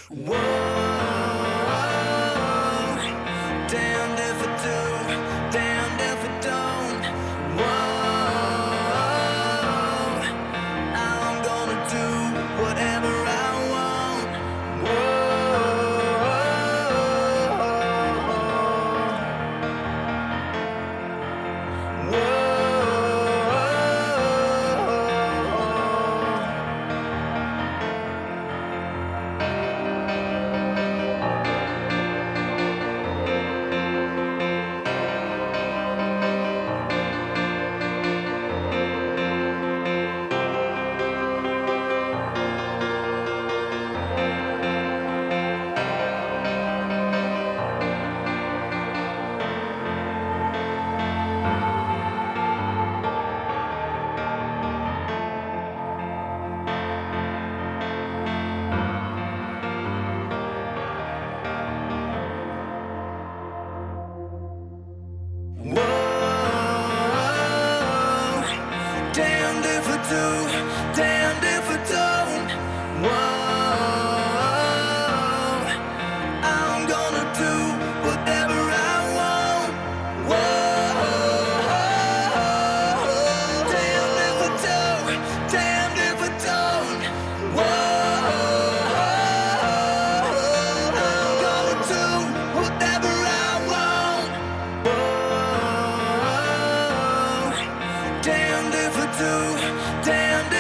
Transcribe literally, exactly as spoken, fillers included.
Damned if I do, damned if I don't. Whoa, I'm gonna do whatever I want. Whoa, damned if I do, damned if I don't. Whoa, I'm gonna do whatever I want. Whoa, damned if I do, damned if I don't. Whoa, I'm gonna do whatever I want. Whoa, damned if I do, damned